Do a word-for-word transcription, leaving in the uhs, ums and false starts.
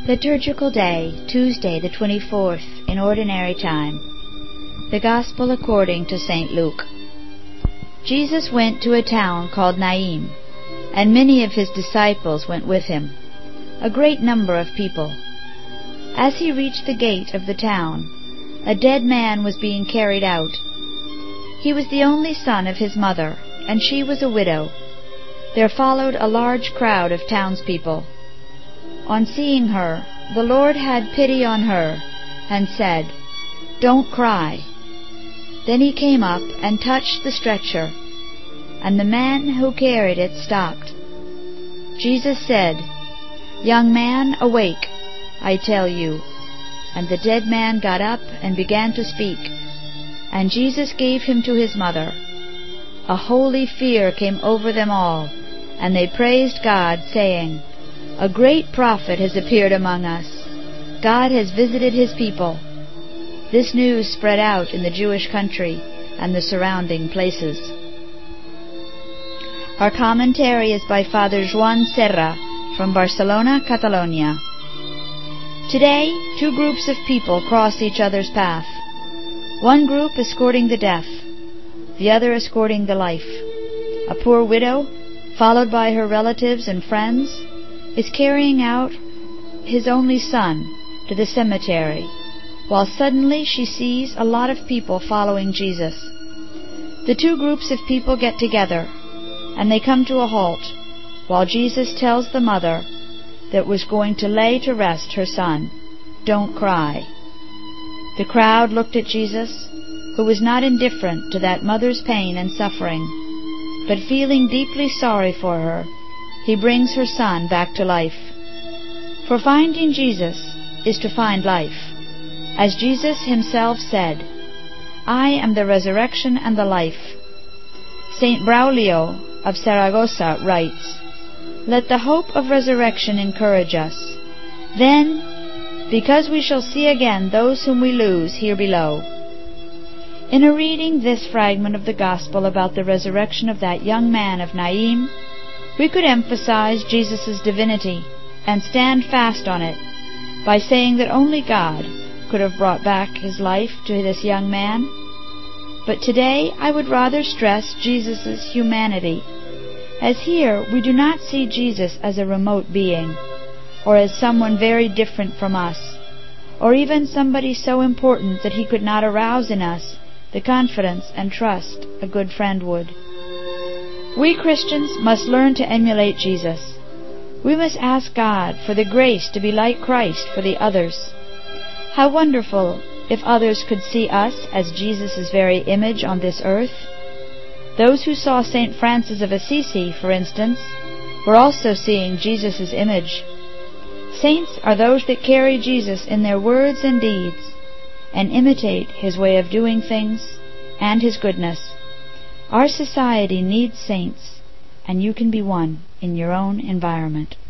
Liturgical Day, Tuesday the twenty-fourth, in Ordinary Time. The Gospel according to Saint Luke. Jesus went to a town called Naim, and many of his disciples went with him, a great number of people. As he reached the gate of the town, a dead man was being carried out. He was the only son of his mother, and she was a widow. There followed a large crowd of townspeople. On seeing her, the Lord had pity on her, and said, "Don't cry." Then he came up and touched the stretcher, and the man who carried it stopped. Jesus said, "Young man, awake, I tell you." And the dead man got up and began to speak, and Jesus gave him to his mother. A holy fear came over them all, and they praised God, saying, "A great prophet has appeared among us. God has visited his people." This news spread out in the Jewish country and the surrounding places. Our commentary is by Father Joan Serra from Barcelona, Catalonia. Today, two groups of people cross each other's path. One group escorting the death, the other escorting the life. A poor widow, followed by her relatives and friends, is carrying out his only son to the cemetery, while suddenly she sees a lot of people following Jesus. The two groups of people get together, and they come to a halt, while Jesus tells the mother that was going to lay to rest her son, "Don't cry." The crowd looked at Jesus, who was not indifferent to that mother's pain and suffering, but feeling deeply sorry for her, he brings her son back to life. For finding Jesus is to find life. As Jesus himself said, "I am the resurrection and the life." Saint Braulio of Saragossa writes, "Let the hope of resurrection encourage us. Then, because we shall see again those whom we lose here below." In a reading this fragment of the Gospel about the resurrection of that young man of Naim, we could emphasize Jesus' divinity and stand fast on it by saying that only God could have brought back his life to this young man. But today I would rather stress Jesus' humanity, as here we do not see Jesus as a remote being, or as someone very different from us, or even somebody so important that he could not arouse in us the confidence and trust a good friend would. We Christians must learn to emulate Jesus. We must ask God for the grace to be like Christ for the others. How wonderful if others could see us as Jesus' very image on this earth. Those who saw Saint Francis of Assisi, for instance, were also seeing Jesus' image. Saints are those that carry Jesus in their words and deeds, and imitate his way of doing things and his goodness. Our society needs saints, and you can be one in your own environment.